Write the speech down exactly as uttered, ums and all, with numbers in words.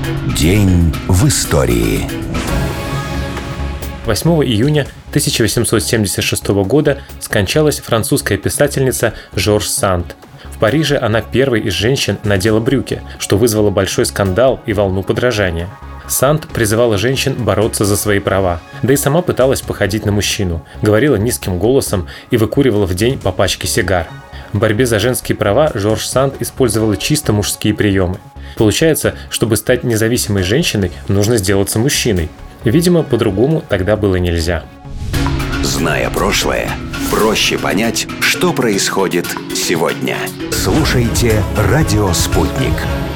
День в истории. восьмого июня тысяча восемьсот семьдесят шестого года скончалась французская писательница Жорж Санд. В Париже она первой из женщин надела брюки, что вызвало большой скандал и волну подражания. Санд призывала женщин бороться за свои права, да и сама пыталась походить на мужчину, говорила низким голосом и выкуривала в день по пачке сигар. В борьбе за женские права Жорж Санд использовала чисто мужские приемы. Получается, чтобы стать независимой женщиной, нужно сделаться мужчиной. Видимо, по-другому тогда было нельзя. Зная прошлое, проще понять, что происходит сегодня. Слушайте «Радио Спутник».